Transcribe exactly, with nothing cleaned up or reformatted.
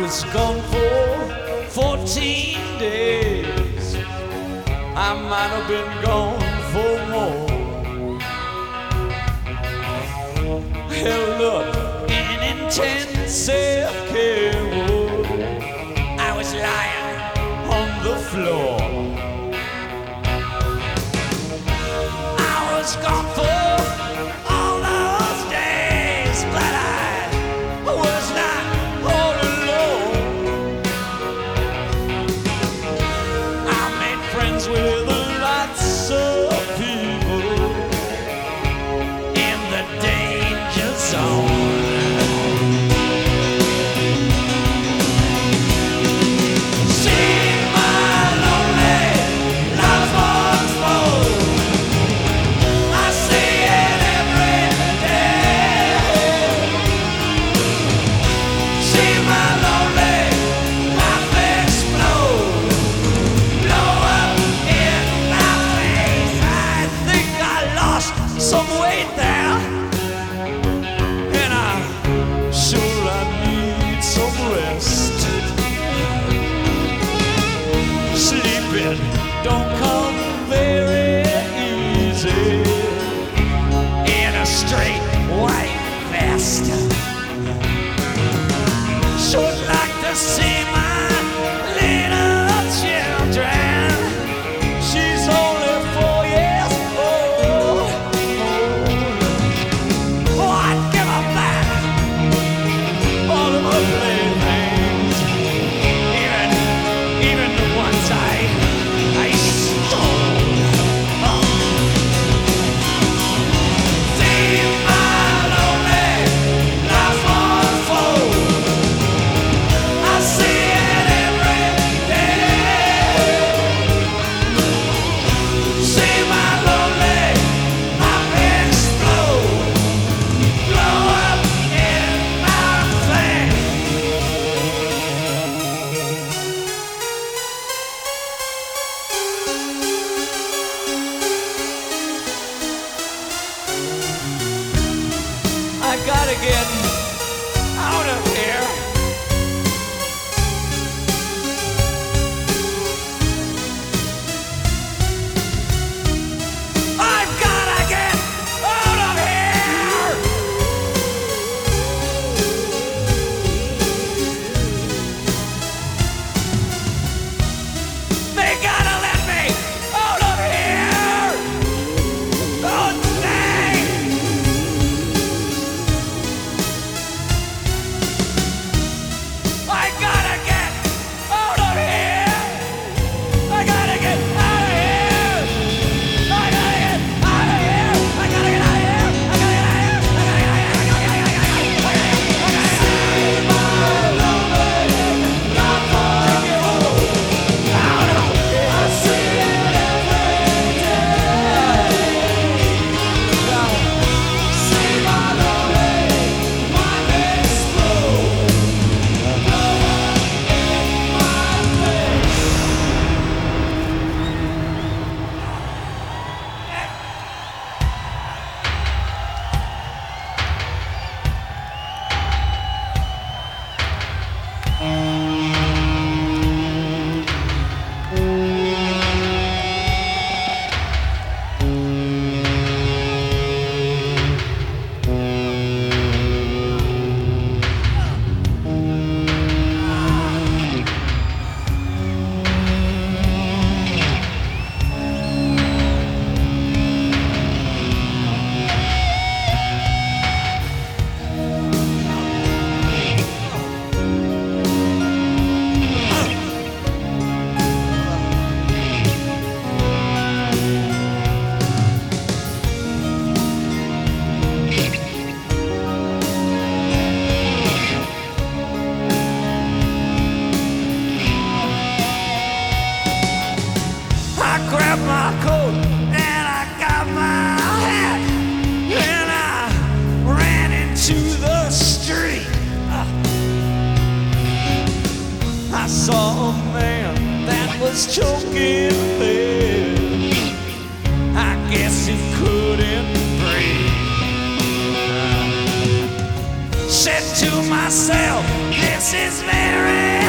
was gone for fourteen days. I might have been gone for more. Held up in intensive care ward. I was lying on the floor. I was gone for all those days, but I was not all alone. I made friends with lots of people in the danger zone. Some weight there, and I'm sure I need some rest. Sleeping don't come very easy in a straight white vest. Should like to see my little children. She's only four years old. I gotta get out of here. I've gotta get out of here. They gotta let me out of here. Oh, I gotta get out of here! I gotta get out of here! I gotta get out of here! I gotta get out of here! I gotta get out of here! I gotta get out of here! Grabbed my coat and I got my hat, and I ran into the street. I saw a man that was choking there. I guess he couldn't breathe. Said to myself, This is very